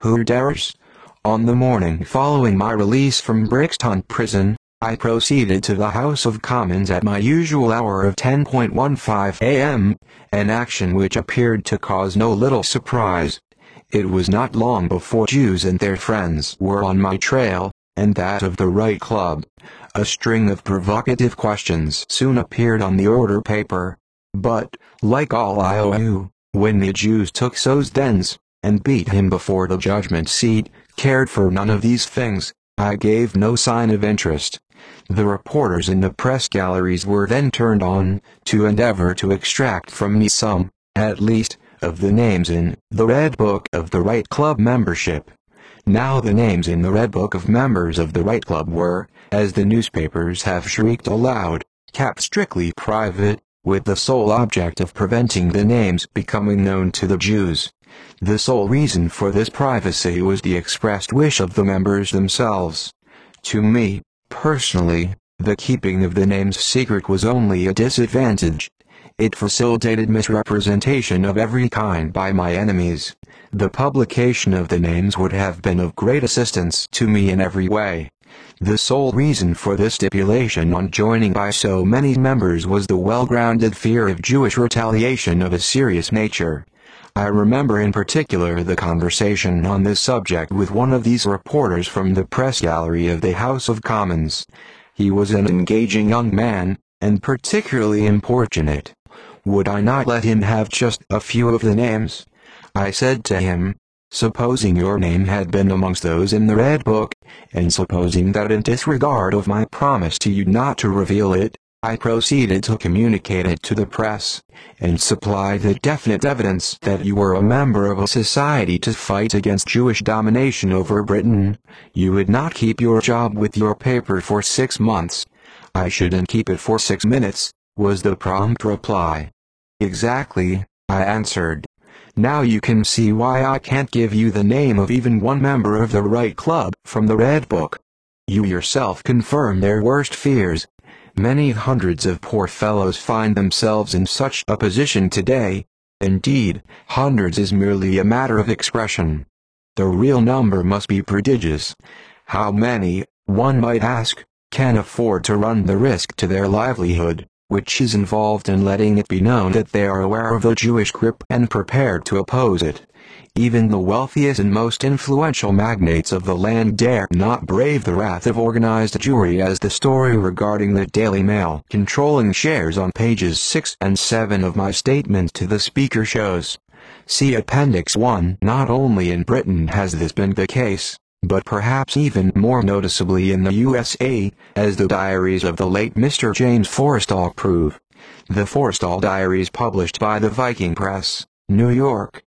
Who dares? On the morning following my release from Brixton Prison, I proceeded to the House of Commons at my usual hour of 10:15 a.m., an action which appeared to cause no little surprise. It was not long before Jews and their friends were on my trail, and that of the Right Club. A string of provocative questions soon appeared on the order paper. But, like all IOU, when the Jews took Sosthens, and beat him before the judgment seat, cared for none of these things, I gave no sign of interest. The reporters in the press galleries were then turned on, to endeavor to extract from me some, at least, of the names in the Red Book of the Right Club membership. Now the names in the Red Book of members of the Right Club were, as the newspapers have shrieked aloud, kept strictly private, with the sole object of preventing the names becoming known to the Jews. The sole reason for this privacy was the expressed wish of the members themselves. To me, personally, the keeping of the names secret was only a disadvantage. It facilitated misrepresentation of every kind by my enemies. The publication of the names would have been of great assistance to me in every way. The sole reason for this stipulation on joining by so many members was the well-grounded fear of Jewish retaliation of a serious nature. I remember in particular the conversation on this subject with one of these reporters from the press gallery of the House of Commons. He was an engaging young man, and particularly importunate. Would I not let him have just a few of the names? I said to him, supposing your name had been amongst those in the Red Book, and supposing that in disregard of my promise to you not to reveal it, I proceeded to communicate it to the press, and supply the definite evidence that you were a member of a society to fight against Jewish domination over Britain, you would not keep your job with your paper for 6 months. I shouldn't keep it for 6 minutes, was the prompt reply. Exactly, I answered. Now you can see why I can't give you the name of even one member of the Right Club from the Red Book. You yourself confirm their worst fears. Many hundreds of poor fellows find themselves in such a position today. Indeed, hundreds is merely a matter of expression. The real number must be prodigious. How many, one might ask, can afford to run the risk to their livelihood, which is involved in letting it be known that they are aware of the Jewish grip and prepared to oppose it? Even the wealthiest and most influential magnates of the land dare not brave the wrath of organized Jewry, as the story regarding the Daily Mail controlling shares on pages 6 and 7 of my statement to the Speaker shows. See Appendix 1. Not only in Britain has this been the case, but perhaps even more noticeably in the USA, as the diaries of the late Mr. James Forrestal prove. The Forrestal Diaries, published by the Viking Press, New York,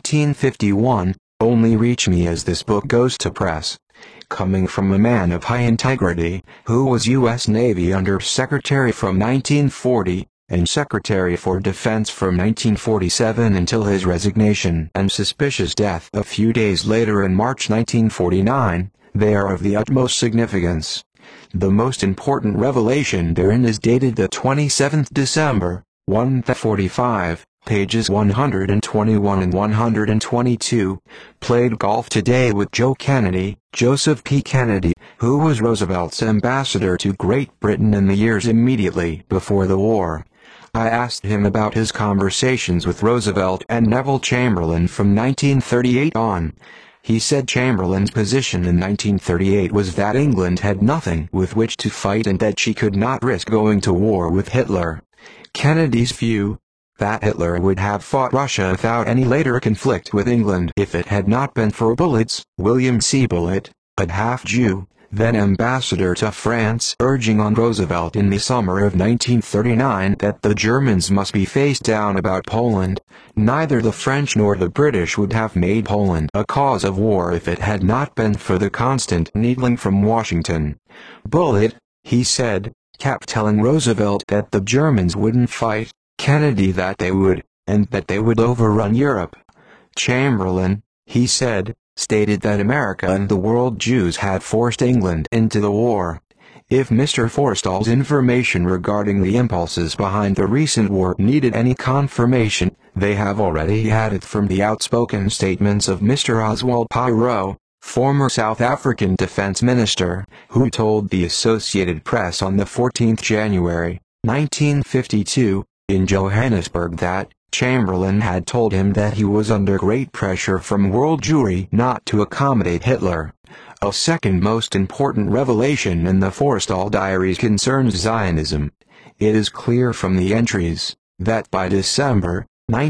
1951, only reach me as this book goes to press. Coming from a man of high integrity, who was U.S. Navy Under Secretary from 1940, and Secretary for Defense from 1947 until his resignation and suspicious death a few days later in March 1949, they are of the utmost significance. The most important revelation therein is dated the 27th December, 145, pages 121 and 122, played golf today with Joe Kennedy, Joseph P. Kennedy, who was Roosevelt's ambassador to Great Britain in the years immediately before the war. I asked him about his conversations with Roosevelt and Neville Chamberlain from 1938 on. He said Chamberlain's position in 1938 was that England had nothing with which to fight and that she could not risk going to war with Hitler. Kennedy's view, that Hitler would have fought Russia without any later conflict with England if it had not been for Bullets, William C. Bullitt, a half-Jew, then ambassador to France, urging on Roosevelt in the summer of 1939 that the Germans must be face down about Poland. Neither the French nor the British would have made Poland a cause of war if it had not been for the constant needling from Washington. Bullitt, he said, kept telling Roosevelt that the Germans wouldn't fight, Kennedy that they would, and that they would overrun Europe. Chamberlain, he said, stated that America and the world Jews had forced England into the war. If Mr. Forrestal's information regarding the impulses behind the recent war needed any confirmation, They have already had it from the outspoken statements of Mr. Oswald Pirow, former South African defense minister, who told the Associated Press on the 14th January, 1952, in Johannesburg that Chamberlain had told him that he was under great pressure from world Jewry not to accommodate Hitler. A second most important revelation in the Forrestal diaries concerns Zionism. It is clear from the entries that by December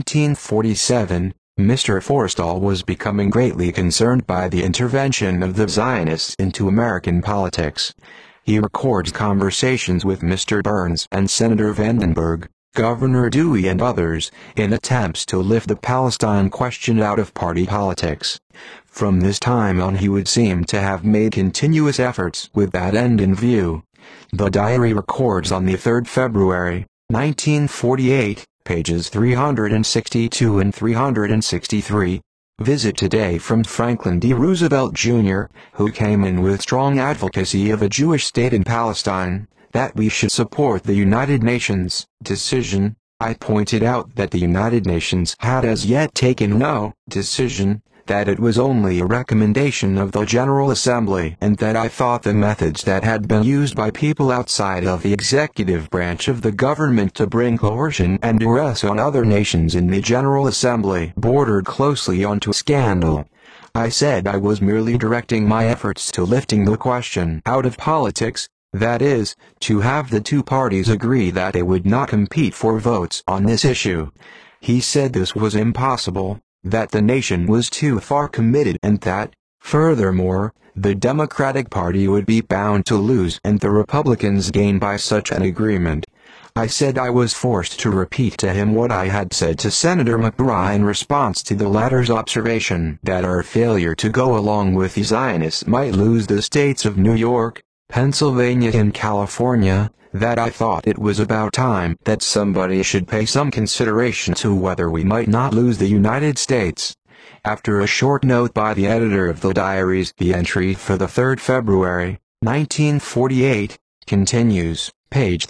1947, Mr. Forrestal was becoming greatly concerned by the intervention of the Zionists into American politics. He records conversations with Mr. Burns and Senator Vandenberg, Governor Dewey and others, in attempts to lift the Palestine question out of party politics. From this time on he would seem to have made continuous efforts with that end in view. The diary records on the 3rd February, 1948, pages 362 and 363, visit today from Franklin D. Roosevelt Jr., who came in with strong advocacy of a Jewish state in Palestine, that we should support the United Nations decision. I pointed out that the United Nations had as yet taken no decision, that it was only a recommendation of the General Assembly, and that I thought the methods that had been used by people outside of the executive branch of the government to bring coercion and duress on other nations in the General Assembly bordered closely onto scandal. I said I was merely directing my efforts to lifting the question out of politics, that is, to have the two parties agree that they would not compete for votes on this issue. He said this was impossible, that the nation was too far committed, and that, furthermore, the Democratic Party would be bound to lose and the Republicans gain by such an agreement. I said I was forced to repeat to him what I had said to Senator McBride in response to the latter's observation that our failure to go along with the Zionists might lose the states of New York, Pennsylvania and California, that I thought it was about time that somebody should pay some consideration to whether we might not lose the United States. After a short note by the editor of the diaries, the entry for the 3rd February, 1948, continues, page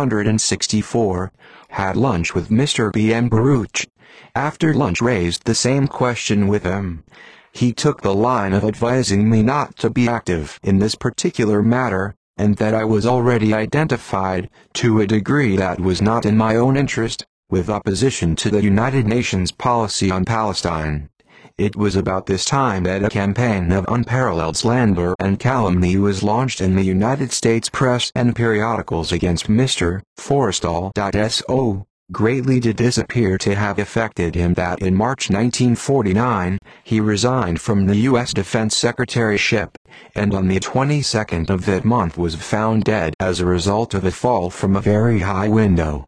364, had lunch with Mr. B. M. Baruch. After lunch raised the same question with him. He took the line of advising me not to be active in this particular matter, and that I was already identified, to a degree that was not in my own interest, with opposition to the United Nations policy on Palestine. It was about this time that a campaign of unparalleled slander and calumny was launched in the United States press and periodicals against Mr. Forrestal. So greatly did this appear to have affected him that in March 1949, he resigned from the U.S. Defense Secretaryship, and on the 22nd of that month was found dead as a result of a fall from a very high window.